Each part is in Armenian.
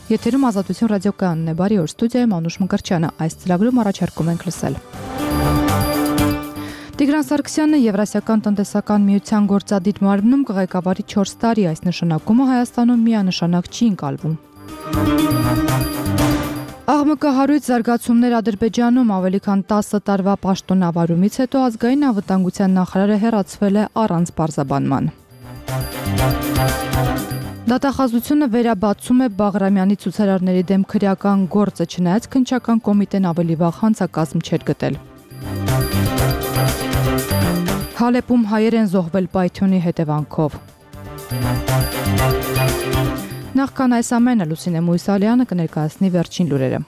Եթերում Ազատություն ռադիոկայանն է, բարի օր, ստուդիայում Անուշ Մկրտչյանը, այս ծրագրում առաջարկում ենք լսել։ Տիգրան Սարգսյանը Եվրասիական տնտեսական միության գործադիր մարմնում կղեկավարի 4 տարի, այս նշանակումը Հայաստանում միանշանակ չի ընկալվում։ Աղմկահարույց զարգացումներ Ադրբեջանում ավելի քան 10 տարվա պաշտոնավարումից հետո ազգային անվտանգության նախարարը հեռացվել է առանց պարզաբանման։ Դատախազությունը վերաբացում է Բաղրամյանի ցուցարարների դեմ քրեական գործը, չնայած քննչական կոմիտեն ավելի վաղ հանցակազմ չէր գտել։ Հալեպում հայեր են զոհվել պայթյունի հետևանքով։ Նախքան այս ամենը Լուսինե Մույսալյանը կներկայացնի վերջին լուրերը։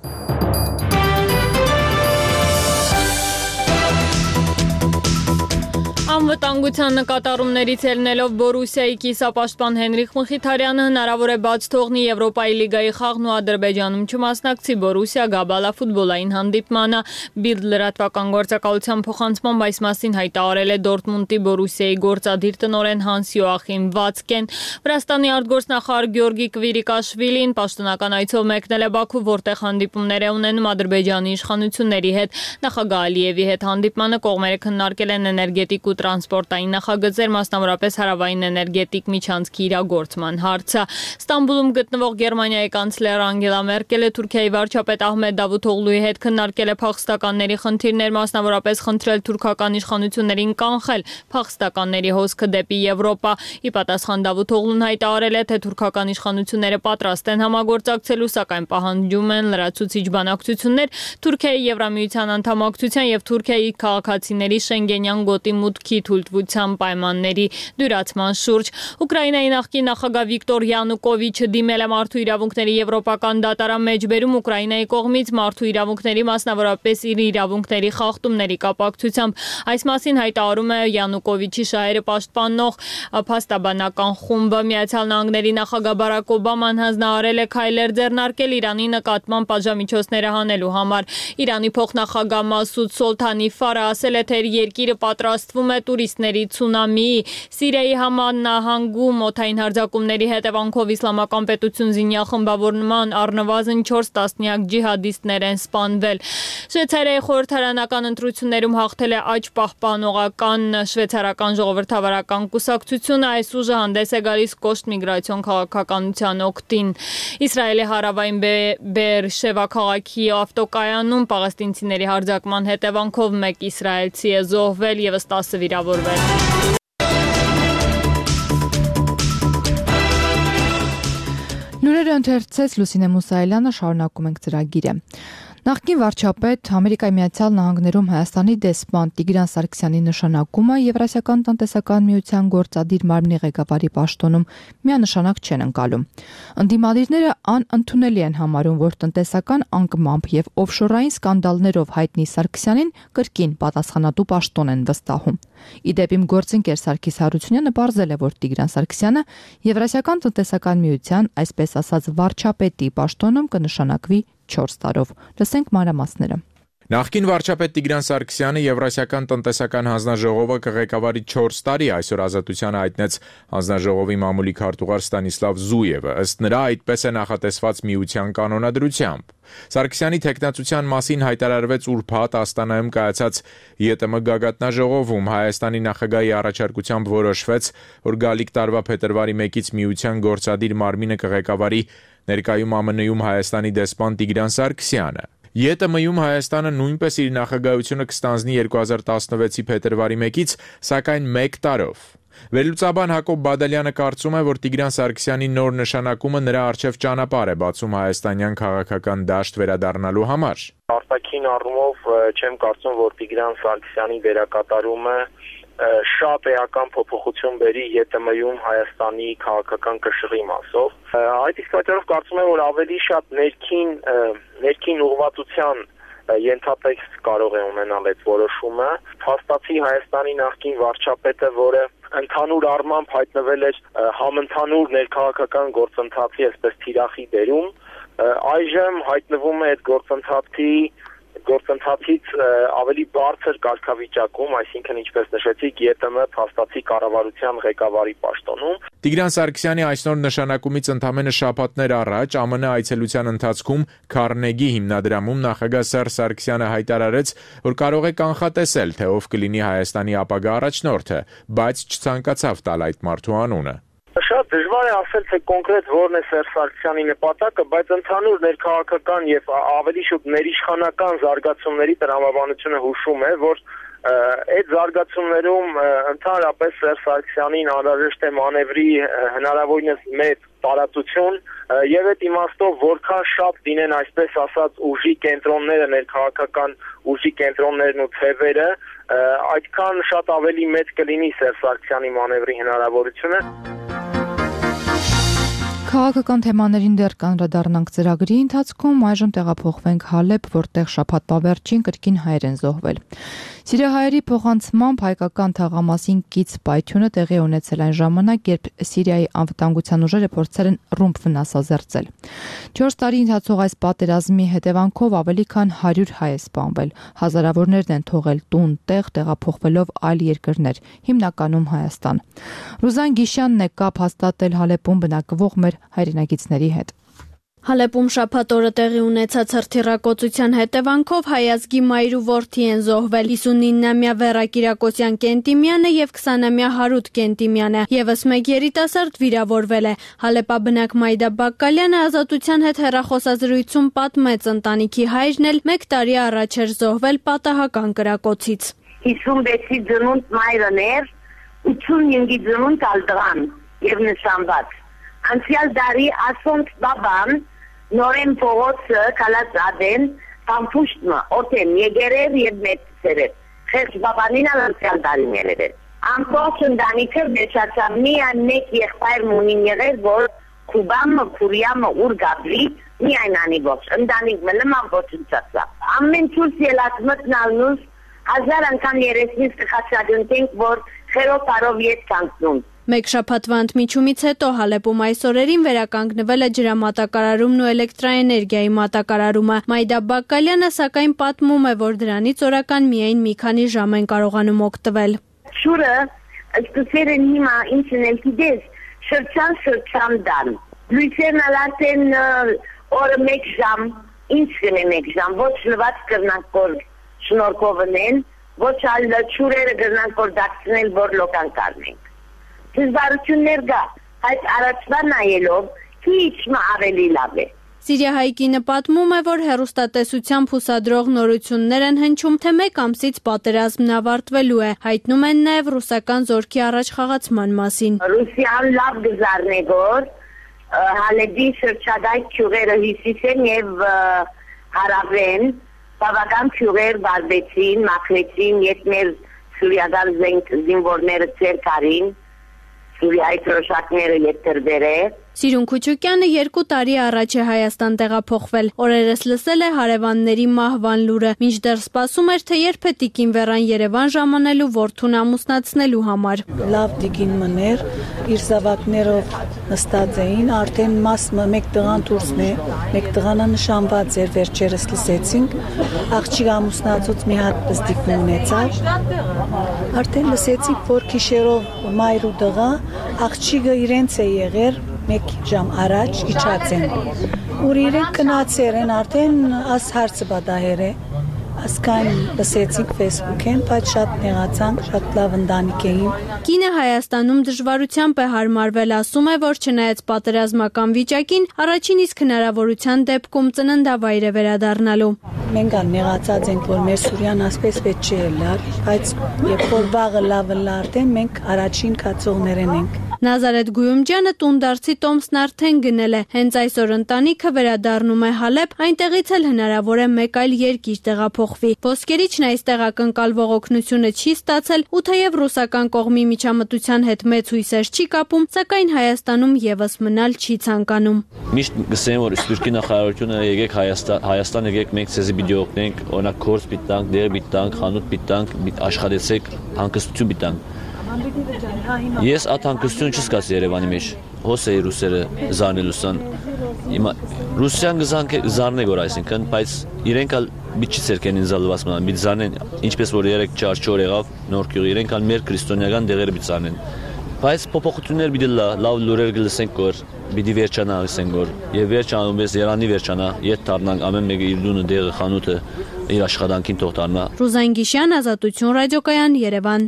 Անվտանգության նկատառումներից ելնելով Բորուսիայի կիսապաշտպան Հենրիխ Մխիթարյանը հնարավոր է բաց թողնի Եվրոպայի լիգայի խաղն ու Ադրբեջանում չմասնակցի Բորուսիա Գաբալա ֆուտբոլային հանդիպմանը։ Բիլդ լրատվական գործակալության փոխանցմամբ այս մասին հայտարարել է Դորտմունդի Բորուսիայի գործադիր տնօրեն Հանս Յոախիմ Վացկեն։ Վրաստանի արտգործնախարար Գյորգի Կվիրիկաշվիլին պաշտոնական այցով մեկնել է Բաքու, որտեղ հանդիպումներ է ունենում Ադրբեջանի իշխանությունների հետ։ Նախագահ Ալիևի հետ հանդիպմանը կողմերը քննարկել են էներգետիկ ու տրանսպորտային նախագծեր, մասնավորապես հարավային էներգետիկ միջանցքի իրագործման հարցը։ Ստամբուլում գտնվող Գերմանիայի կանցլեր Անգելա Մերկելը Թուրքիայի վարչապետ Ահմեդ Դավութօղլուի հետ քննարկել է փախստականների խնդիրներ, մասնավորապես խնդրել թուրքական իշխանություններին կանխել փախստականների հոսքը դեպի Եվրոպա։ Ի պատասխան Դավութօղլուն հայտարարել է, թե թուրքական իշխանությունները պատրաստ են համագործակցելու, սակայն պահանջում են լրացուցիչ բանակցություններ Թուրքիայի Եվրամիության անդամակցության եւ Թուրքիայի քաղաքացիների Շենգենյան գոտի մուտքի թույլտվության պայմանների դյուրացման շուրջ։ Ուկրաինայի նախկին նախագահ Վիկտոր Յանուկովիչը դիմել է մարդու իրավունքների եվրոպական դատարան մեջբերում Ուկրաինայի կողմից մարդու իրավունքների, մասնավորապես իր իրավունքների խախտումների կապակցությամբ։ Այս մասին հայտարարում է Յանուկովիչի շահերը պաշտպանող փաստաբանական խումբը։ Միացյալ Նահանգների նախագահ Բարակ Օբաման հանձնարարել է քայլեր ձեռնարկել Իրանի նկատմամբ պատժամիջոցները հանելու համար։ Իրանի փոխնախագահ Մասուդ Սոլթանիֆարը ասել է, թե երկիրը պատրաստվում է տուրիստների ցունամիի։ Սիրիայի Համան նահանգում օդային հարձակումների հետևանքով իսլամական պետություն զինյալ խմբավորման առնվազն 4 տասնյակ ջիհադիստներ են սպանվել։ Շվեյցարիայի խորհրդարանական ընտրություններում հաղթել է աճ պահպանողական շվեյցարական ժողովրդավարական կուսակցությունը։ Այս ուժը հանդես է գալիս կոշտ միգրացիոն քաղաքականության օգտին։ Իսրայելի հարավային Բեեր-Շևա քաղաքի ավտոկայանում պաղեստինցիների հարձակման հետևանքով 1 իսրայելցի է զոհվել, եւս 10 վիրավորվել։ Լուրերը ընթերցեց Լուսինե Մուսայելյանը, շարունակում ենք ծրագիրը։ Նախկին վարչապետ Ամերիկայի Միացյալ Նահանգներում Հայաստանի դեսպան Տիգրան Սարգսյանի նշանակումը Եվրասիական տնտեսական միության գործադիր մարմնի ղեկավարի պաշտոնում միանշանակ չեն ընկալում։ Ընդդիմադիրները անընդունելի են համարում, որ տնտեսական անկմամբ եւ օֆշորային սկանդալներով հայտնի Սարգսյանին կրկին պատասխանատու պաշտոն են վստահում։ Իդեպ իմ գործընկեր Սարգիս Հարությունյանը պարզել է, որ Տիգրան Սարգսյանը Եվրասիական տնտեսական միության, այսպես ասած, վարչապետի պաշտոնում կնշանակվի 4 տարով։ Լսենք մանրամասները։ Նախկին վարչապետ Տիգրան Սարգսյանը Եվրասիական տնտեսական հանձնաժողովը կղեկավարի 4 տարի, այսօր Ազատությանը հայտնեց հանձնաժողովի մամուլի քարտուղար Ստանիսլավ Զուևը։ Ըստ նրա, այդպես է նախատեսված միության կանոնադրությամբ։ Սարգսյանի թեկնածության մասին հայտարարվեց ուրբաթ Աստանայում կայացած ԵՏՄ գագաթնաժողովում։ Հայաստանի նախագահի առաջարկությամբ որոշվեց, որ գալիք տարվա փետրվարի 1-ից միության գործադիր մարմինը կղեկավարի ներկայում ԱՄՆ-ում Հայաստանի դեսպան Տիգրան Սարգսյանը։ ԵՏՄ-ում Հայաստանը նույնպես իր նախագահությունը կստանձնի 2016-ի փետրվարի 1-ից, սակայն 1 տարով։ Վերլուծաբան Հակոբ Բադալյանը կարծում է, որ Տիգրան Սարգսյանի նոր նշանակումը նրա առջև ճանապարհ է բացում հայաստանյան քաղաքական դաշտ վերադառնալու համար։ Արտաքին առումով չեմ կարծում, որ Տիգրան Սարգսյանի վերակատարումը շատ էական փոփոխություն բերի ԵՏՄ-ում Հայաստանի քաղաքական կշռի մասով։ Այդ իսկ պատճառով կարծում եմ, որ ավելի շատ ներքին ուղղվածության ենթատեքստ կարող է ունենալ այդ որոշումը։ Փաստացի Հայաստանի նախկին վարչապետը, որը ընդհանուր առմամբ հայտնվել էր համընդհանուր ներքաղաքական գործընթացի այսպես թիրախի դերում, այժմ հայտնվում է այդ գործընթացի գործընթացից ավելի բարձր կարգավիճակում, այսինքն ինչպես նշեցիք, ԵՏՄ փաստացի կառավարության ղեկավարի պաշտոնում։ Տիգրան Սարգսյանի այսօր նշանակումից ընդամենը շաբաթներ առաջ ԱՄՆ այցելության ընթացքում Քարնեգի հիմնադրամում նախագահ Սերժ Սարգսյանը հայտարարեց, որ կարող է կանխատեսել, թե ով կլինի Հայաստանի ապագա առաջնորդը, բայց չցանկացավ տալ այդ մարդու անունը։ Շատ դժվար է ասել, թե կոնկրետ որն է Սերժ Սարգսյանի նպատակը, բայց ընդհանուր ներքաղաքական եւ ավելի շուտ ներիշխանական զարգացումների տրամաբանությունը հուշում է, որ այդ զարգացումներում ընդհանրապես Սերժ Սարգսյանին անհրաժեշտ է մանևրի հնարավորինս մեծ տարածություն եւ այդ իմաստով որքան շատ լինեն այսպես ասած ուժի կենտրոնները, ներքաղաքական ուժի կենտրոններն ու թևերը, այդքան շատ ավելի մեծ կլինի Սերժ Սարգսյանի մանևրի հնարավորությունը։ Քաղաքական թեմաներին դեռ կանդրադառնանք ծրագրի ընթացքում, այժմ տեղափոխվենք Հալեբ, որտեղ շաբաթվա վերջին կրկին հայեր են զոհվել։ Սիրիահայերի փոխանցմամբ հայկական թաղամասին կից պայթյունը տեղի ունեցել այն ժամանակ, երբ Սիրիայի անվտանգության ուժերը փորձել են ռումբ վնասազերծել։ 4 տարի ընթացող այս պատերազմի հետևանքով ավելի քան 100 հայ է սպանվել, հազարավորներն են թողել տուն, տեղ, տեղափոխվելով այլ երկրներ, հիմնականում Հայաստան։ Ռուզան Գիշյանն է կապ հաստատել Հալեպում բնակվող մեր հայրենագիցների հետ։ Հալեպում շաբաթ օրը տեղի ունեցած հրթիռակոծության հետևանքով հայ ազգի մայր ու որդի են զոհվել 59-ամյա Վերա Կիրակոսյան Կենտիմյանը եւ 20-ամյա Հարութ Կենտիմյանը, եւս մեկ երիտասարդ վիրավորվել է։ Հալեպաբնակ Մայդա Բակկալյանը Ազատության հետ հեռախոսազրույցում պատմեց, ընտանիքի հայրն էլ 1 տարի առաջ էր զոհվել պատահական կրակոցից։ 56-ի ծնունդ մայրն էր, 85-ի ծնունդ ալտղան եւ նշանված։ Անցյալ տարի ասոնց բաբան նորեն փողոցը կալած ադեն տամփուշտը օտեն եգերեր եւ մեծերեր խեղճ բաբանին անցյալ տարին ելեր ամբողջ ընտանիքը մեջացավ միայն մեկ եղբայր մունին եղել որ Քուբամը քուրիամը ուր գաբրի միայն անի ոչ ընտանիք մլմա ոչնչացավ ամեն ցույց ելած մտնալնուս 1000 անգամ երեսնից կխացադունտենք որ խերով տարով ետ կանգնում Մեկ շաբաթվա ընդմիջումից հետո Հալեպում այս օրերին վերականգնվել է ջրամատակարարումն ու էլեկտրաէներգիայի մատակարարումը։ Մայդա Բակկալյանը սակայն պատմում է, որ դրանից օրական միայն մի քանի ժամ են կարողանում օգտվել։ Շուրը սկսել են հիմա ինչն էլ գիտես, շրջան դան։ Լույսերն ալարտեն օրը մեկ ժամ, ինչ կնե մեկ ժամ, ոչ լված կրնանք որ շնորհքովն ոչ այլ շուրերը կրնանք որ դարձնել որ լոկան կարնենք։ Դժվարություններ կա, այդ առաջվա նայելով քիչ ավելի լավ է։ Սիրիահայկինը պատմում է, որ հեռուստատեսությամբ հուսադրող նորություններ են հնչում, թե 1 ամսից պատերազմն ավարտվելու է։ Հայտնում են նաև ռուսական զորքի առաջխաղացման մասին։ Ռուսիան լավ գզարն է որ Հալեբի շրջադայք քյուղերը հյուսիսեն եւ հարավեն բավական քյուղեր բարբեցին, մաքրեցին, երբ մեր սուրիական զինվորները ցերկարին Սուրիայի թրոշակները եթերբեր է։ Սիրուն Քուչուկյանը 2 տարի առաջ է Հայաստան տեղափոխվել։ Օրերս լսել է հարևանների մահվան լուրը, մինչդեռ սպասում էր, թե երբ է տիկին Վերան Երևան ժամանելու որդուն ամուսնացնելու համար։ Լավ տիկին մներ, իր զավակներով նստած էին, արդեն մասը մեկ տղան դուրսն է, մեկ տղանը նշանված էր, վերջերս լսեցինք, աղջիկ ամուսնացուց մի հատ բստիկ ունեցավ։ Արդեն լսեցինք, որ գիշերով մայր ու տղա աղջիկը իրենց է եղել 1 ժամ առաջ իջած են, որ իրենք կնացեր են արդեն աս հարցը բադահեր է, ասկայն լսեցինք Facebook-ին, բայց շատ նեղացանք, շատ լավ ընտանիք էին։ Կինը Հայաստանում դժվարությամբ է հարմարվել, ասում է, որ չնայած պատերազմական վիճակին, առաջին իսկ հնարավորության դեպքում ծննդավայր է վերադառնալու։ Մենք նեղացած ենք, որ մեր Սուրիան ասպես պետք չէ լար, բայց երբ որ վաղը լավը լարտեն, մենք առաջին կացողներն ենք։ Նազարեթ Գույումջյանը տունդարձի տոմսն արդեն գնել է, հենց այսօր ընտանիքը վերադառնում է Հալեբ, այնտեղից էլ հնարավոր է մեկ այլ երկիր տեղափոխվի։ Ոսկերիչն այստեղ ակնկալվող օգնությունը չի ստացել, ու թեև ռուսական կողմի միջամտության հետ մեծ հույսեր չի կապում, սակայն Հայաստանում եւս մնալ չի ցանկանում։ Միշտ գսեմ, որ Սպիրկի նախարարությունը եկեք Հայաստան եկեք, մենք ցեզի պիտի օգնենք, օրինակ կորս պիտի տանք, դեր պիտի տանք, խանութ պիտի տանք, աշխատեցեք, հանգստություն պիտի տանք։ Ես այդ հանգստություն չզգաց Երևանի մեջ, հոսեի ռուսերը զանելուսան ռուսյան զարնե գոր այսինքն բայց իրենք ալ բիչից երկեն ինձալված մնան բիտ զանեն ինչպես որ 3-4 օր եղավ նոր գյուղ իրենք ալ մեր քրիստոնեական դեղերը բիտ զանեն բայց փոփոխություններ բիդի լավ լուրեր գլսենք որ բիդի վերջանա ասենք որ եւ վերջանում ես Երանի վերջանա իդ դառնանք ամեն մեկը իր դունը դեղը խանութը իր աշխատանքին թող դառնա Ռուզան Գիշյան Ազատություն ռադիոկայան Երևան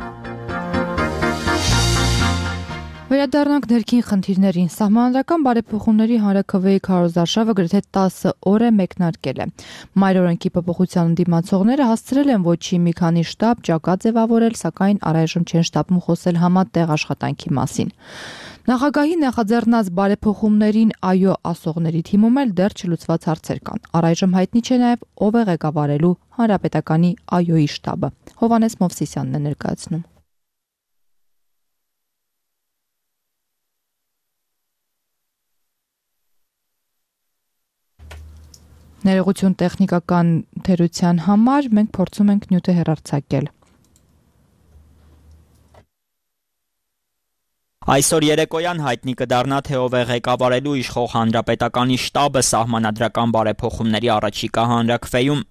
Վերադառնանք ներքին խնդիրներին։ Սահմանադրական բարեփոխումների հանրաքվեի քարոզարշավը գրեթե 10 օր է մեկնարկել է։ Մայրօրենքի փոփոխության դիմացողները հասցրել են ոչի մի քանի շտաբ ճակատ ձևավորել, սակայն առայժմ չեն շտաբում խոսել համատեղ աշխատանքի մասին։ Նախագահի նախաձեռնած բարեփոխումներին այո ասողների թիմում էլ դեռ չլուծված հարցեր կան։ Առայժմ հայտնի չէ նաև ով է ղեկավարելու Հանրապետականի այոյի շտաբը։ Հովհաննես Մովսիսյանն է ներկայացնում։ Ներողություն տեխնիկական թերության համար մենք փորձում ենք նյութը հեռարձակել։ Այսօր երեկոյան հայտնի կդառնա թե ով է ղեկավարելու իշխող հանրապետականի շտաբը սահմանադրական բարեփոխումների առաջիկա հանրաքվեում։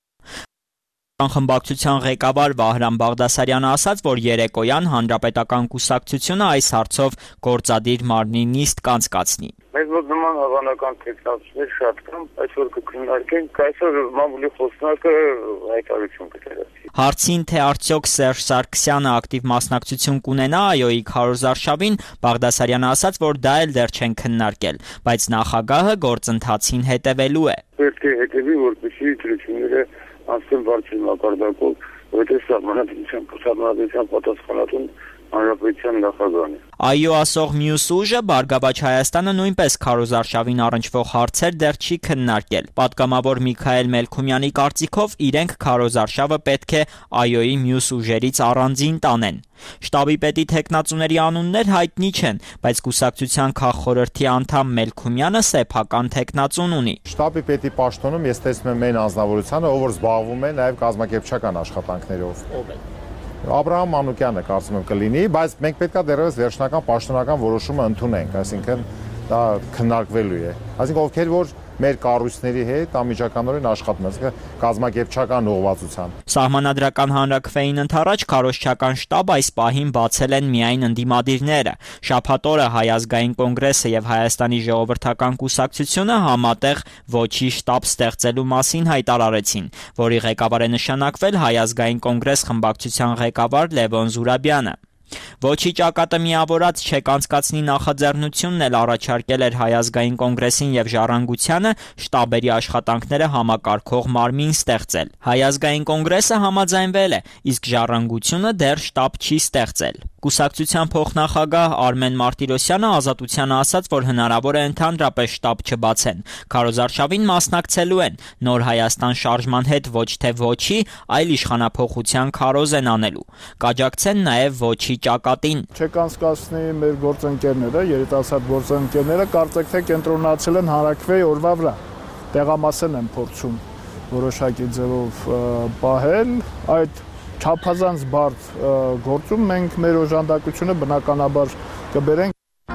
Խմբակցության ղեկավար Վահրամ Բաղդասարյանը ասաց, որ երեկոյան հանրապետական կուսակցությունը այս հարցով գործադիր մարմնի նիստ կանցկացնի։ Մեզ մոտ նման հավանական տեքստներ շատ կան, այսօր կքննարկենք, այսօր մամուլի խոսնակը հայտարարություն կտեղի։ Հարցին, թե արդյոք Սերժ Սարգսյանը ակտիվ մասնակցություն կունենա այոյի քարոզարշավին, Բաղդասարյանը ասաց, որ դա էլ դեռ չեն քննարկել, բայց նախագահը գործընթացին հետևելու է։ Պետք է հետևի, որպեսզի դրությունները անցնեն բարձր մակարդակով, որտեղ սահմանադրության պատասխանատուն հանրապետության նախագահն է։ Այո ասող մյուս ուժը Բարգավաճ Հայաստանը նույնպես քարոզարշավին առնչվող հարցեր դեռ չի քննարկել։ Պատգամավոր Միքայել Մելքումյանի կարծիքով իրենք քարոզարշավը պետք է այոյի մյուս ուժերից առանձին տանեն։ Շտաբի պետի թեկնածուների անուններ հայտնի չեն, բայց կուսակցության քաղխորհրդի անդամ Մելքումյանը սեփական թեկնածուն ունի։ Շտաբի պետի պաշտոնում ես տեսնում եմ այն անձնավորությունը, ով որ զբաղվում է նաև կազմակերպչական աշխատանքներով։ Ով է։ Աբրահամ Մանուկյանը կարծում եմ կլինի, բայց մենք պետք է դեռևս վերջնական պաշտոնական որոշումը ընդունենք, այսինքն դա քննարկվելու է։ Այսինքն ովքեր որ մեր կառույցների հետ անմիջականորեն աշխատում են, կազմակերպչական ուղղվածությամբ։ Սահմանադրական հանրաքվեին ընդառաջ քարոզչական շտաբ այս պահին բացել են միայն ընդդիմադիրները։ Շաբաթ օրը Հայ ազգային կոնգրեսը եւ Հայաստանի ժողովրդական կուսակցությունը համատեղ ոչի շտաբ ստեղծելու մասին հայտարարեցին, որի ղեկավար է նշանակվել Հայ ազգային կոնգրես խմբակցության ղեկավար Լևոն Զուրաբյանը։ Ոչի ճակատը միավորած չեք անցկացնի նախաձեռնությունն էլ առաջարկել էր Հայ ազգային կոնգրեսին եւ Ժառանգությանը շտաբերի աշխատանքները համակարգող մարմին ստեղծել։ Հայ ազգային կոնգրեսը համաձայնվել է, իսկ Ժառանգությունը դեռ շտաբ չի ստեղծել։ Կուսակցության փոխնախագահ Արմեն Մարտիրոսյանը Ազատությանը ասաց, որ հնարավոր է ընդհանրապես շտաբ չբացեն։ Քարոզարշավին մասնակցելու են Նոր Հայաստան շարժման հետ ոչ թե ոչի, այլ իշխանափոխության քարոզ են անելու։ Կաջակցեն նաև ոչի ճակատին։ Չեք անցկացնի մեր գործընկերները, երիտասարդ գործընկերները կարծեք թե կենտրոնացել են հանրաքվեի օրվա վրա։ Տեղամասն են փորձում որոշակի ձևով պահել այդ չափազանց բարդ գործում մենք մեր օժանդակությունը բնականաբար կբերենք։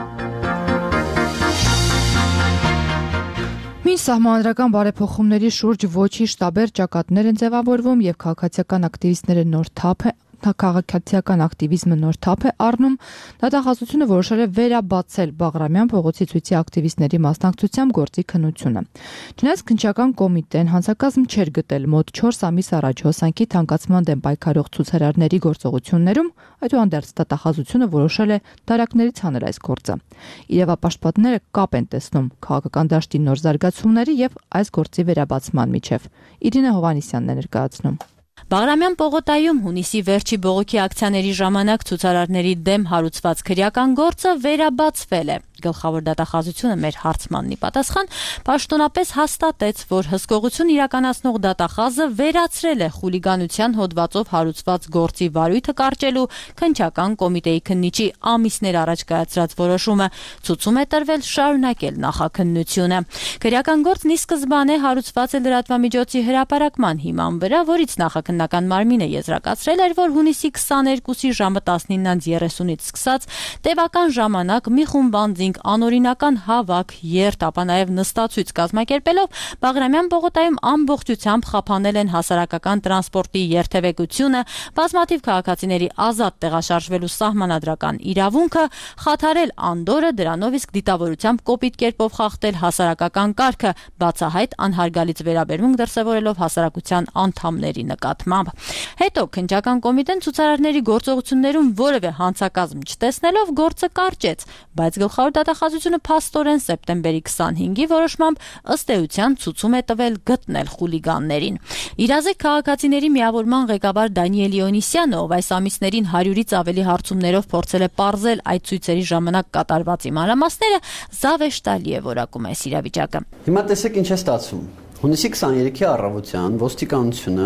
Մինչ սահմանադրական բարեփոխումների շուրջ ոչի շտաբեր ճակատներ են ձևավորվում եւ քաղաքացիական ակտիվիստները նոր թափ քաղաքացիական ակտիվիզմը նոր թափ է առնում, դատախազությունը որոշել է վերաբացել Բաղրամյան փողոցի ցույցի ակտիվիստների մասնակցությամբ գործի քննությունը։ Չնայած քննչական կոմիտեն հանցակազմ չէր գտել մոտ 4 ամիս առաջ հոսանքի թանկացման դեմ պայքարող ցուցարարների գործողություններում, այդուհանդերձ դատախազությունը որոշել է դարակներից հանել այս գործը։ Իրավապաշտպանները կապ են տեսնում քաղաքական դաշտի նոր զարգացումների եւ այս գործի վերաբացման միջև։ Իրինա Հովհաննիսյանն է ներկայացնում։ Բաղրամյան պողոտայում հունիսի վերջի բողոքի ակցիաների ժամանակ ցուցարարների դեմ հարուցված քրեական գործը վերաբացվել է։ Գլխավոր դատախազությունը մեր հարցմանն ի պատասխան պաշտոնապես հաստատեց, որ հսկողություն իրականացնող դատախազը վերացրել է խուլիգանության հոդվածով հարուցված գործի վարույթը կարճելու քննչական կոմիտեի քննիչի ամիսներ առաջ կայացրած որոշումը, ցուցում է տրվել շարունակել նախաքննությունը։ Քրեական գործն ի սկզբանե հարուցված է լրատվամիջոցի հրապարակման հիման վրա, որից նախաքննական մարմինը եզրակացրել էր, որ հունիսի 22-ի ժամը 19:30-ից սկսած տևական ժամանակ մի խումբ անձինք 5 անօրինական հավաք, երթ, ապա նաև նստացույց կազմակերպելով Բաղրամյան պողոտայում ամբողջությամբ խափանել են հասարակական տրանսպորտի երթևեկությունը, բազմաթիվ քաղաքացիների ազատ տեղաշարժվելու սահմանադրական իրավունքը, խաթարել անդորը, դրանով իսկ դիտավորությամբ կոպիտ կերպով խախտել հասարակական կարգը, բացահայտ անհարգալից վերաբերմունք դրսևորելով հասարակության անդամների նկատմամբ։ Հետո քննչական կոմիտեն ցուցարարների գործողություններում որևէ հանցակազմ չտեսնելով գործը կարճեց, բայց գլխավոր դատախազությունը փաստորեն սեպտեմբերի 25-ի որոշմամբ ըստ էության ցուցում է տվել գտնել խուլիգաններին։ Իրազեկ քաղաքացիների միավորման ղեկավար Դանիել Իոնիսյանը, ով այս ամիսներին 100-ից ավելի հարցումներով փորձել է պարզել այդ ցույցերի ժամանակ կատարված մանրամասները, զավեշտալի է որակում այս իրավիճակը։ Հիմա տեսեք ինչ է ստացվում։ Հունիսի 23-ի առավոտյան ոստիկանությունը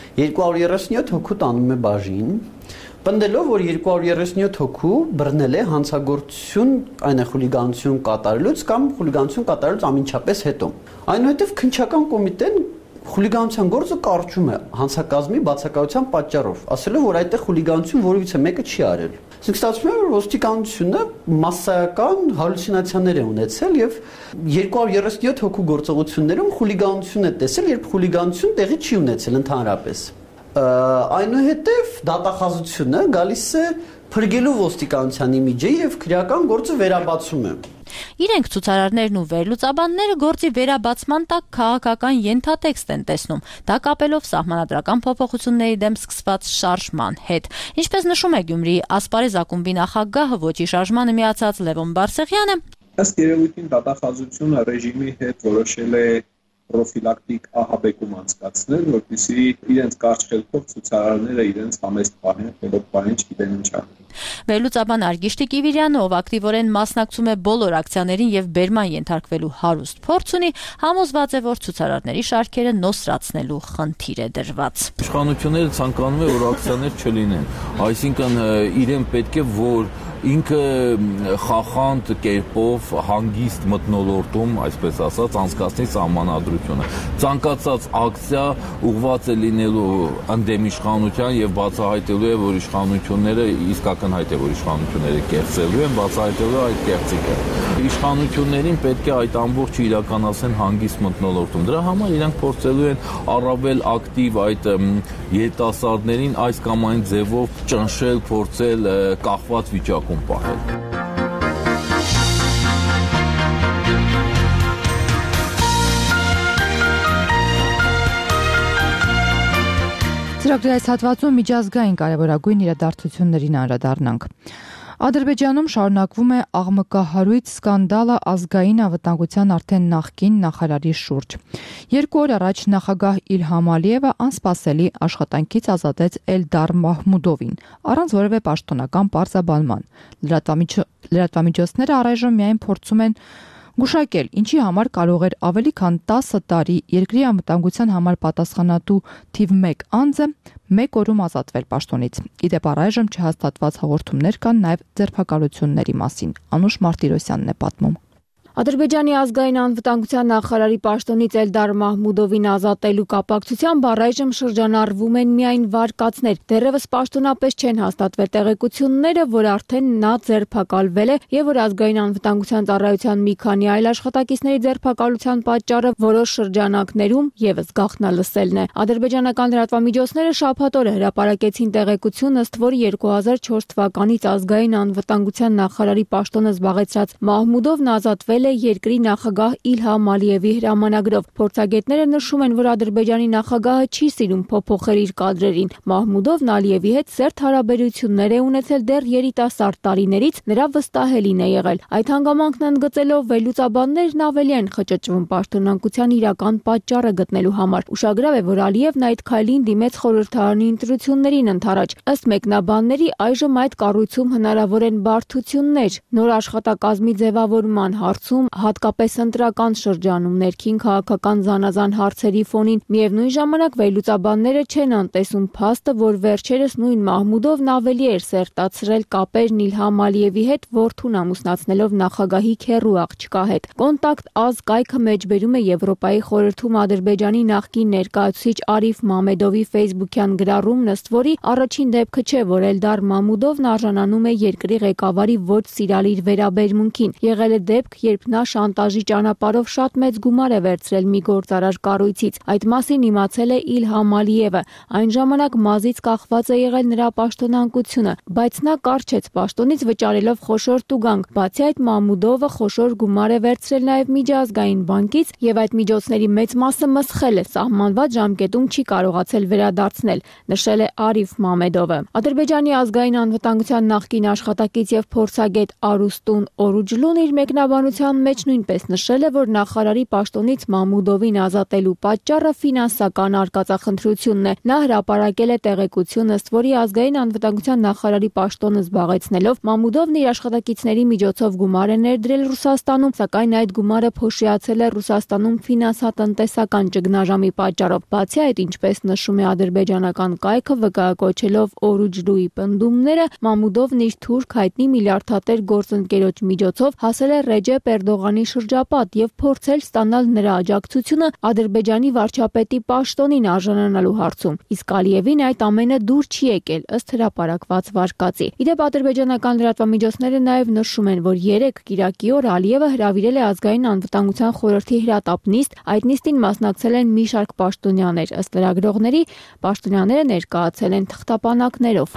237 հոգու տանում է բաժին, պնդելով, որ 237 հոգու բռնել է հանցագործություն, այն է խուլիգանություն կատարելուց կամ խուլիգանություն կատարելուց ամենչապես հետո։ Այնուհետև քննչական կոմիտեն խուլիգանության գործը կարճում է հանցակազմի բացակայության պատճառով, ասելով, որ այդտեղ խուլիգանություն որևիցե մեկը չի արել։ Իսկ ստացվում է, որ ոստիկանությունը մասսայական հալյուցինացիաներ է ունեցել եւ 237 հոգու գործողություններում խուլիգանություն է տեսել, երբ խուլիգանություն տեղի չի ունեցել ընդհանրապես։ Այնուհետև դատախազությունը գալիս է փրկելու ոստիկանության իմիջը եւ քրեական գործը վերաբացում է։ Իրենք ցուցարարներն ու վերլուծաբանները գործի վերաբացման տակ քաղաքական ենթատեքստ են տեսնում, դա կապելով սահմանադրական փոփոխությունների դեմ սկսված շարժման հետ։ Ինչպես նշում է Գյումրիի ասպարեզ ակումբի նախագահը, ոչի շարժմանը միացած Լևոն Բարսեղյանը, ըստ երևույթին դատախազությունը ռեժիմի հետ որոշել է պրոֆիլակտիկ ահաբեկում անցկացնել, որպեսզի իրենց կարճ խելքով ցուցարարները իրենց համեստ պահեն, խելոք պահեն, չգիտեն ինչա։ Վերլուծաբան Արգիշտի Կիվիրյանը, ով ակտիվորեն մասնակցում է բոլոր ակցիաներին եւ բերման ենթարկվելու հարուստ փորձ ունի, համոզված է, որ ցուցարարների շարքերը նոսրացնելու խնդիր է դրված։ Իշխանությունները ցանկանում են, որ ակցիաներ չլինեն, այսինքն իրեն պետք է, որ ինքը խախանդ կերպով հանգիստ մթնոլորտում, այսպես ասած, անցկացնի սահմանադրությունը։ Ցանկացած ակցիա ուղղված է լինելու ընդդեմ իշխանության եւ բացահայտելու է, որ իշխանությունները իսկական հայտ է, որ իշխանությունները կեղծելու են, բացահայտելու այդ կեղծիքը։ Իշխանություններին պետք է այդ ամբողջը իրականացնեն հանգիստ մթնոլորտում։ Դրա համար իրանք փորձելու են առավել ակտիվ այդ երիտասարդներին այս կամ այն ձևով ճնշել, փորձել կախված վիճակում պահել։ Ծրագրի այս հատվածում միջազգային կարևորագույն իրադարձություններին անդրադառնանք։ Ադրբեջանում շարունակվում է աղմկահարույց սկանդալը ազգային անվտանգության արդեն նախկին նախարարի շուրջ։ 2 օր առաջ նախագահ Իլհամ Ալիևը անսպասելի աշխատանքից ազատեց Էլդար Մահմուդովին, առանց որևէ պաշտոնական պարզաբանման։ Լրատվամիջոցները առայժմ միայն փորձում են գուշակել, ինչի համար կարող էր ավելի քան 10 տարի երկրի անվտանգության համար պատասխանատու թիվ 1 անձը 1 օրում ազատվել պաշտոնից։ Իդեպ առայժմ չհաստատված հաղորդումներ կան նաև ձերբակալությունների մասին։ Անուշ Մարտիրոսյանն է պատմում։ Ադրբեջանի ազգային անվտանգության նախարարի պաշտոնից Էլդար Մահմուդովին ազատելու կապակցությամբ առայժմ շրջանառվում են միայն վարկածներ։ Դեռևս պաշտոնապես չեն հաստատվել տեղեկությունները, որ արդեն նա ձերբակալվել է եւ որ ազգային անվտանգության ծառայության մի քանի այլ աշխատակիցների ձերբակալության պատճառը որոշ շրջանակներում եւս գաղտնալսելն է։ Ադրբեջանական լրատվամիջոցները շաբաթ օրը հրապարակեցին տեղեկություն, ըստ որի 2004 թվականից ազգային անվտանգության նախարարի պաշտոնը զբաղեցրած Մահմուդովն ազատվել է երկրի նախագահ Իլհամ Ալիևի հրամանագրով։ Փորձագետները նշում են, որ Ադրբեջանի նախագահը չի սիրում փոփոխել իր կադրերին։ Մահմուդովն Ալիևի հետ սերտ հարաբերություններ է ունեցել դեռ երիտասարդ տարիներից, նրա վստահելին է եղել։ Այդ հանգամանքն ընդգծելով վերլուծաբաններն ավելի են խճճվում պաշտոնանկության իրական պատճառը գտնելու համար։ Ուշագրավ է, որ Ալիևն այդ քայլին դիմեց խորհրդարանի ընտրություններին ընդառաջ։ Ըստ մեկնաբանների, այժմ այդ կառույցում հնարավոր են բարդություններ։ Նոր աշխատակազմի ձևավորման հարցում գործում, հատկապես ընտրական շրջանում ներքին քաղաքական զանազան հարցերի ֆոնին։ Միևնույն ժամանակ վերլուծաբանները չեն անտեսում փաստը, որ վերջերս նույն Մահմուդովն ավելի էր սերտացրել կապերն Իլհամ Ալիևի հետ, որդուն ամուսնացնելով նախագահի քեռու աղջկա հետ։ Կոնտակտ AZ կայքը մեջբերում է Եվրոպայի խորհրդում Ադրբեջանի նախկին ներկայացուցիչ Արիֆ Մամեդովի Facebook-յան գրառումն, ըստ որի առաջին դեպքը չէ, որ Էլդար Մամուդովն արժանանում է երկրի ղեկավարի ոչ սիրալիր վերաբերմունքին։ Եղել է դեպք, երբ նա շանտաժի ճանապարհով շատ մեծ գումար է վերցրել մի գործարար կառույցից։ Այդ մասին իմացել է Իլհամ Ալիևը։ Այն ժամանակ մազից կախված է եղել նրա պաշտոնանկությունը, բայց նա կարճեց պաշտոնից վճարելով խոշոր տուգանք։ Բացի այդ, Մամուդովը խոշոր գումար է վերցրել նաև միջազգային բանկից եւ այդ միջոցների մեծ մասը մսխել է, սահմանված ժամկետում չի կարողացել վերադարձնել, նշել է Արիֆ Մամեդովը։ Ադրբեջանի ազգային անվտանգության նախկին աշխատակից եւ փորձագետ Արուստուն Օրուջլուն իր մեկնաբանության մեջ նույնպես նշել է, որ նախարարի պաշտոնից Մամուդովին ազատելու պատճառը ֆինանսական արկածախնդրությունն է։ Նա հրապարակել է տեղեկություն, ըստ որի ազգային անվտանգության նախարարի պաշտոնը զբաղեցնելով Մամուդովն իր աշխատակիցների միջոցով գումար է ներդրել Ռուսաստանում, սակայն այդ գումարը փոշիացել է Ռուսաստանում ֆինանսատնտեսական ճգնաժամի պատճառով։ Բացի այդ, ինչպես նշում է ադրբեջանական կայքը, վկայակոչելով Օրուջլուի պնդումները, Մամուդովն իր թուրք հայտնի միլիարդատեր գործընկերոջ միջոցով հասել է Ռեջեփ Էրդողանի շրջապատ եւ փորձել ստանալ նրա աջակցությունը Ադրբեջանի վարչապետի պաշտոնին արժանանալու հարցում։ Իսկ Ալիևին այդ ամենը դուր չի եկել, ըստ հրապարակված վարկածի։ Իդեպ ադրբեջանական լրատվամիջոցները նաեւ նշում են, որ 3 կիրակի օր Ալիևը հրավիրել է ազգային անվտանգության խորհրդի հրատապ նիստ, այդ նիստին մասնակցել են մի շարք պաշտոնյաներ, ըստ լրագրողների, պաշտոնյաները ներկայացել են թղթապանակներով։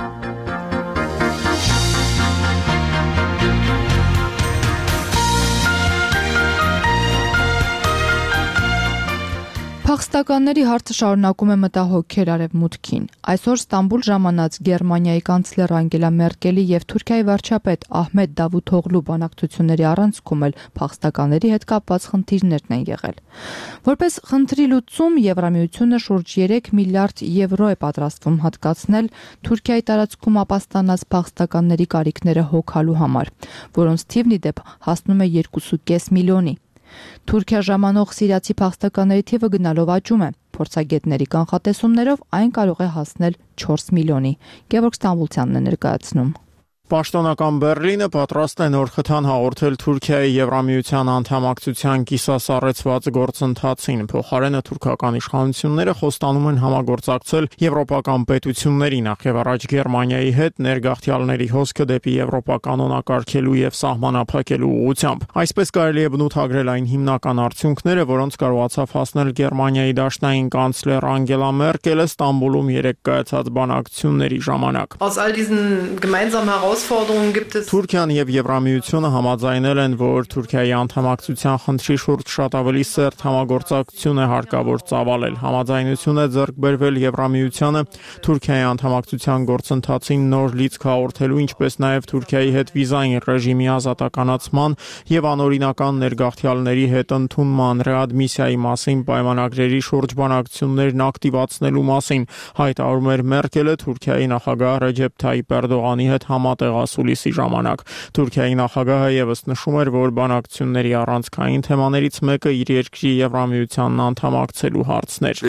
Փախստականների հարցը շարունակում է մտահոգել Արևմուտքին։ Այսօր Ստամբուլ ժամանած Գերմանիայի կանցլեր Անգելա Մերկելի եւ Թուրքիայի վարչապետ Ահմեդ Դավութօղլու բանակցությունների առանցքում էլ փախստականների հետ կապված խնդիրներն են եղել։ Որպես խնդրի լուծում Եվրամիությունը շուրջ 3 միլիարդ եվրո է պատրաստվում հատկացնել Թուրքիայի տարածքում ապաստանած փախստականների կարիքները հոգալու համար, որոնց թիվն ի դեպ հասնում է 2.5 միլիոնի։ Թուրքիա ժամանող սիրիացի փախստականների թիվը գնալով աճում է։ Փորձագետների կանխատեսումներով այն կարող է հասնել 4 միլիոնի։ Գևորգ Ստամբուլցյանն է ներկայացնում։ Պաշտոնական Բեռլինը պատրաստ է նոր խթան հաղորդել Թուրքիայի Եվրամիության անդամակցության կիսասառեցված գործընթացին։ Փոխարենը թուրքական իշխանությունները խոստանում են համագործակցել եվրոպական պետությունների, նախ առաջ Գերմանիայի հետ ներգաղթյալների հոսքը դեպի Եվրոպա կանոնակարգելու եւ սահմանափակելու ուղղությամբ։ Այսպես կարելի է բնութագրել այն հիմնական արդյունքները, որոնց կարողացավ հասնել Գերմանիայի դաշնային կանցլեր Անգելա Մերկելը Ստամբուլում երեկ կայացած բանակցությունների ժամանակ։ Թուրքիան եւ Եվրամիությունը համաձայնել են, որ Թուրքիայի անդամակցության խնդրի շուրջ շատ ավելի սերտ համագործակցություն է հարկավոր ծավալել։ Համաձայնություն է ձեռք բերվել Եվրամիությանը Թուրքիայի անդամակցության գործընթացին նոր լիցք հաղորդելու, ինչպես նաեւ Թուրքիայի հետ վիզային ռեժիմի ազատականացման եւ անօրինական ներգաղթյալների հետ ընդունման ռեադմիսիայի մասին պայմանագրերի շուրջ բանակցություններն ակտիվացնելու մասին, հայտարարում էր Մերկելը Թուրքիայի նախագահ Ռեջեփ Թայիպ Էրդողանի հետ համատեղասուլիսի ժամանակ։ Թուրքիայի նախագահը եւս նշում էր, որ բանակցությունների առանցքային թեմաներից մեկը իր երկրի Եվրամիությանն անդամակցելու հարցն էր։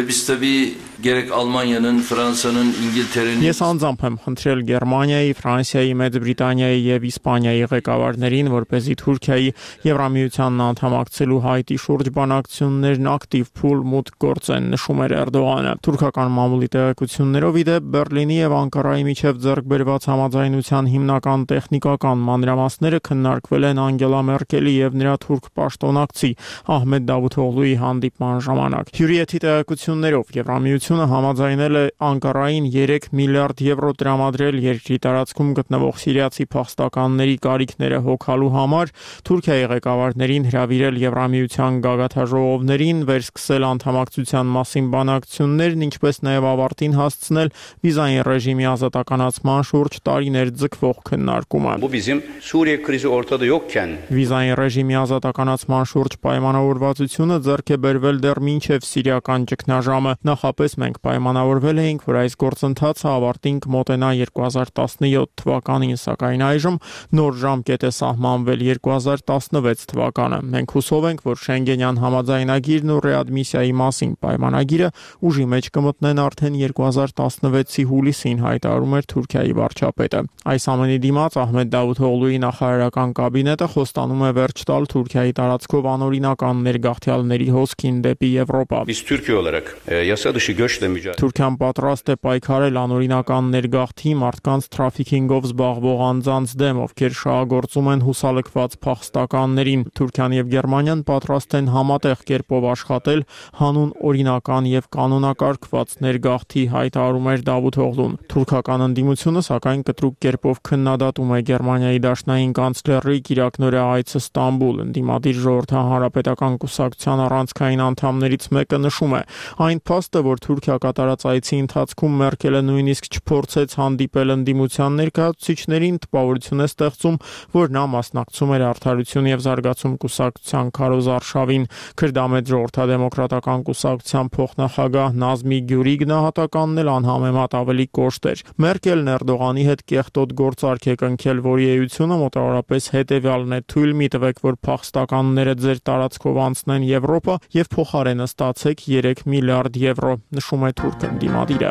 Ես անձամբ եմ խնդրել Գերմանիայի, Ֆրանսիայի, Մեծ Բրիտանիայի եւ Իսպանիայի ղեկավարներին, որպեսզի Թուրքիայի Եվրամիությանն անդամակցելու հայտի շուրջ բանակցություններն ակտիվ փուլ մուտք գործեն, նշում էր Էրդողանը։ Թուրքական մամուլի տեղեկություններով ի դեպ Բեռլինի եւ Անկարայի միջև ձեռք բերված համաձայնության հիմնական տեխնիկական մանրամասները քննարկվել են Անգելա Մերկելի եւ նրա թուրք պաշտոնակցի Ահմեդ Դավութօղլուի հանդիպման ժամանակ։ Հյուրիեթի տեղեկություններով Եվրամիությունը համաձայնել է Անկարային 3 միլիարդ եվրո տրամադրել երկրի տարածքում գտնվող սիրիացի փախստականների կարիքները հոգալու համար, Թուրքիայի ղեկավարներին հրավիրել Եվրամիության գագաթաժողովներին, վերսկսել անդամակցության մասին բանակցություններն, ինչպես նաեւ ավարտին հասցնել վիզային ռեժիմի ազատականացման շուրջ տարիներ ձգվող վերաբերող քննարկումը։ Bu bizim Suriye krizi ortada yokken Վիզային ռեժիմի ազատականացման շուրջ պայմանավորվածությունը ձեռք է բերվել դեռ մինչև սիրիական ճգնաժամը։ Նախապես մենք պայմանավորվել էինք, որ այս գործընթացը ավարտինք մոտենա 2017 թվականին, սակայն այժմ նոր ժամկետ է սահմանվել 2016 թվականը։ Մենք հուսով ենք, որ Շենգենյան համաձայնագիրն ու ռեադմիսիայի մասին պայմանագիրը ուժի մեջ կմտնեն արդեն 2016-ի հուլիսին, հայտարարում էր Թուրքիայի վարչապետը։ Այս ամենի դիմաց Ահմեդ Դավութօղլուի նախարարական կաբինետը խոստանում է վերջ տալ Թուրքիայի տարածքով անօրինական ներգաղթյալների հոսքին դեպի Եվրոպա։ biz Türkiye olarak yasa dışı göçle mücadele Թուրքիան պատրաստ է պայքարել անօրինական ներգաղթի, մարդկանց թրաֆիքինգով զբաղվող անձանց դեմ, ովքեր շահագործում են հուսալքված փախստականներին։ Թուրքիան եւ Գերմանիան պատրաստ են համատեղ կերպով աշխատել հանուն օրինական եւ կանոնակարգված ներգաղթի, հայտարարում էր Դավութօղլուն։ Թուրքական ընդդիմությունը սակայն կտրուկ կերպով քննադատում է Գերմանիայի դաշնային կանցլերի Կիրակնորյա այցը Ստամբուլ։ Ընդդիմադիր ժողովրդահարապետական կուսակցության առանցքային անդամներից մեկը նշում է. այն փաստը, որ Թուրքիա կատարած այցի ընթացքում Մերկելը նույնիսկ չփորձեց հանդիպել ընդդիմության ներկայացուցիչներին, տպավորություն է ստեղծում, որ նա մասնակցում էր Արդարություն եւ զարգացում կուսակցության քարոզարշավին։ Քրդամետ ժողովրդադեմոկրատական կուսակցության փոխնախագահ Նազմի Գյուրի գնահատականն էլ անհամեմատ ավելի կոշտ էր։ Մերկելն Էրդողանի հետ կեղտոտ գործարք է կնքել, որի էությունը մոտավորապես հետևյալն է. թույլ մի տվեք, որ փախստականները ձեր տարածքով անցնեն Եվրոպա եւ փոխարենը ստացեք 3 միլիարդ եվրո, նշում է թուրք ընդդիմադիրը։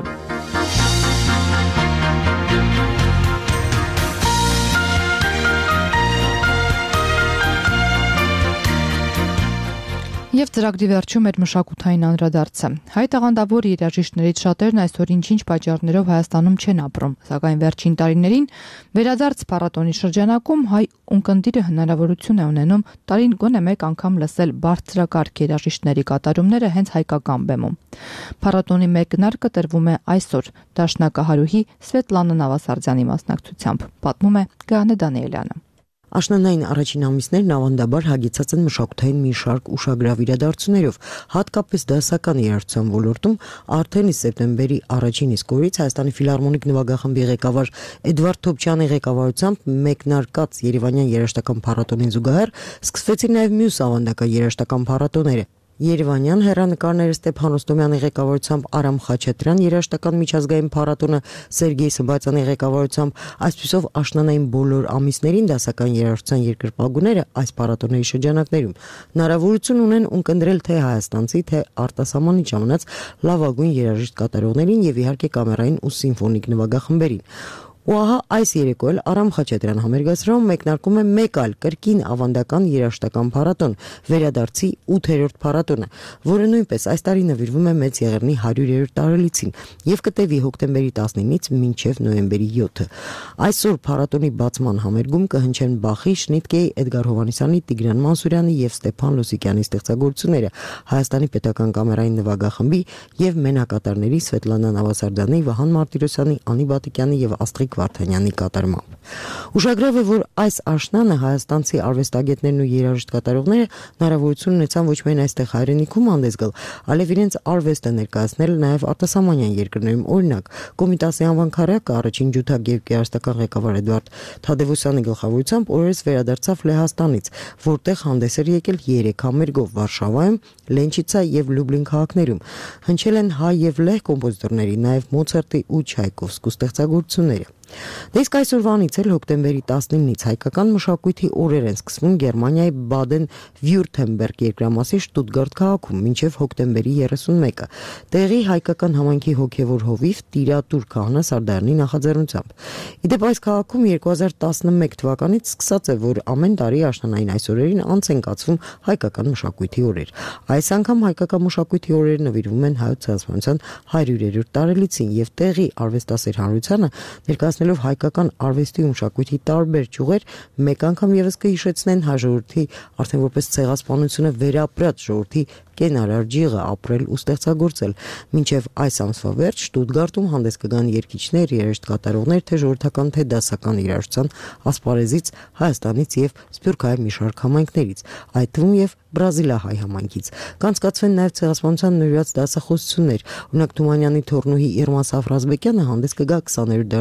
Եվ ծրագրի վերջում էր մշակութային անդրադարձը։ Հայ տաղանդավոր երաժիշտներից շատերն այսօր ինչ-ինչ պատճառներով Հայաստանում չեն ապրում, սակայն վերջին տարիներին վերադարձ փառատոնի շրջանակում հայ ունկնդիրը հնարավորություն է ունենում տարին գոնե մեկ անգամ լսել բարձրակարգ երաժիշտների կատարումները հենց հայկական բեմում։ Փառատոնի մեկնարկը տրվում է այսօր դաշնակահարուհի Սվետլանա Նավասարդյանի մասնակցությամբ, պատմում է Գահնե Դանիելյանը։ Աշնանային առաջին ամիսներն ավանդաբար հագեցած են մշակութային մի շարք ուշագրավ իրադարձություններով, հատկապես դասական երաժշտության ոլորտում արդեն իսկ սեպտեմբերի առաջին իսկ օրից Հայաստանի ֆիլհարմոնիկ նվագախմբի ղեկավար Էդվարդ Թոփչյանի ղեկավարությամբ մեկնարկած Երևանյան երաժշտական փառատոնին զուգահեռ սկսվեցին նաև մյուս ավանդական երաժշտական փառատոները։ Երևանյան հեռանկարները Ստեփան Ռոստոմյանի ղեկավարությամբ Արամ Խաչատրյան երաժշտական միջազգային փառատոնը Սերգեյ Սմբատյանի ղեկավարությամբ, այսպիսով աշնանային բոլոր ամիսներին դասական երաժշտության երկրպագուները այս փառատոների շրջանակներում հնարավորություն ունեն ունկնդրել թե հայաստանցի, թե արտասահմանից ժամանած լավագույն երաժիշտ կատարողներին եւ իհարկե կամերային ու սիմֆոնիկ նվագախմբերին։ Ու ահա այս երեկո էլ Արամ Խաչատրյան համերգասրահում մեկնարկում է մեկ այլ կրկին ավանդական երաժշտական փառատոն, վերադարձի 8-րդ փառատոնը, որը նույնպես այս տարի նվիրվում է Մեծ Եղեռնի 100-րդ տարելիցին եւ կտևի հոկտեմբերի 19-ից մինչեւ նոյեմբերի 7-ը։ Այսօր փառատոնի բացման համերգում կհնչեն Բախի, Շնիտկեի, Էդգար Հովհաննիսյանի, Տիգրան Մանսուրյանի եւ Ստեփան Լոսիկյանի ստեղծագործությունները, Հայաստանի պետական կամերային նվագախմբի եւ մենակատարների Սվետլանա Նավասարդյանի, Վահան Մարտիրոսյանի, Անի Բատիկյանի եւ Աստղիկ Վարդանյանի կատարմամբ։ Ուշագրավ է, որ այս աշնանը հայաստանցի արվեստագետներն ու երաժիշտ կատարողները հնարավորություն ունեցան ոչ միայն այստեղ հայրենիքում հանդես գալ, այլև իրենց արվեստը ներկայացնել նաև արտասահմանյան երկրներում։ Օրինակ, Կոմիտասի անվան քարյակը առաջին ջութակ եւ երաժշտական ղեկավար Էդվարդ Թադևոսյանի գլխավորությամբ օրերս վերադարձավ Լեհաստանից, որտեղ հանդես էր եկել 3 համերգով Վարշավայում, Լենչիցա եւ Լյուբլին քաղաքներում։ Հնչել են հայ եւ լեհ կոմպոզիտորների, նաև Մոցարտի ու Չայկովսկու ստեղծագործությունները։ Իսկ այսօրվանից էլ հոկտեմբերի 19-ից հայկական մշակույթի օրեր են սկսվում Գերմանիայի Բադեն-Վյուրթեմբերգ երկրամասի Շտուտգարտ քաղաքում մինչև հոկտեմբերի 31-ը։ Տեղի հայկական համայնքի հոգևոր հովիվ Տիրատուր Քահանա Սարդարյանի նախաձեռնությամբ։ Իդեպ այս քաղաքում 2011 թվականից սկսած է, որ ամեն տարի աշնանային այս օրերին անց են կացվում հայկական մշակույթի օրեր։ Այս անգամ հայկական մշակույթի օրերը նվիրվում են հայոց ցեղասպանության 100-րդ տարելիցին եւ տեղի արվեստասեր հանրությանը ներկայացնելով հայկական արվեստի ու մշակույթի տարբեր ճյուղեր, մեկ անգամ եւս կհիշեցնեն հայ ժողովրդի արդեն որպես ցեղասպանությունը վերապրած ժողովրդի կենարար ջիղը ապրել ու ստեղծագործել։ Մինչև այս ամսվա վերջ Շտուտգարտում հանդես կգան երգիչներ, երաժիշտ կատարողներ, թե ժողովրդական, թե դասական երաժշտության ասպարեզից, Հայաստանից եւ Սփյուռքահայ մի շարք համայնքներից, այդ թվում եւ բրազիլահայ համայնքից։ Կանցկացվեն նաև ցեղասպանության նվիրված դասախոսություններ։ Օրինակ Թումանյանի թորնուհի Իրմա Սաֆրազբեկյանը հանդես կգա 20-րդ դարաշրջանի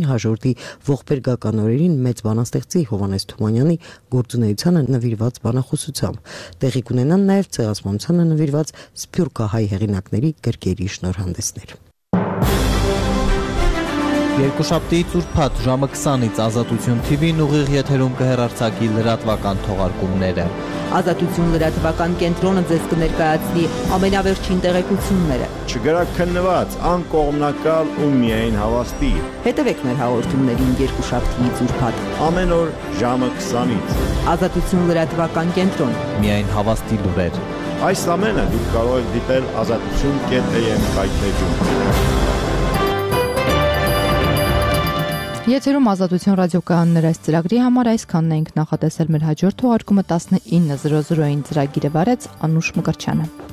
Շաբաթին հաջորդի ողբերգական օրերին մեծ բանաստեղծի Հովհաննես Թումանյանի գործունեությանը նվիրված բանախոսությամբ։ Տեղի կունենան նաև ցեղասպանությանը նվիրված սփյուռքահայ հեղինակների գրքերի շնորհանդեսներ։ Երկուշաբթի ծուրփաթ ժամը 20-ից Ազատություն TV-ն ուղիղ եթերում կհեռարձակի լրատվական թողարկումները։ Ազատություն լրատվական կենտրոնը ձեզ կներկայացնի ամենավերջին տեղեկությունները։ Չգրաքննված, անկողմնակալ ու միայն հավաստի։ Հետևեք մեր հաղորդումներին երկուշաբթի ծուրփաթ ամեն օր ժամը 20-ից։ Ազատություն լրատվական կենտրոն։ Միայն հավաստի լուրեր։ Այս ամենը դուք կարող եք դիտել azatutun.am կայքեջում։ Եթերում Ազատություն ռադիոկայաններ այս ծրագրի համար այսքանն ենք նախատեսել մեր հաջորդ թողարկումը 19:00-ին ծրագիրը վարեց Անուշ Մկրտչյանը։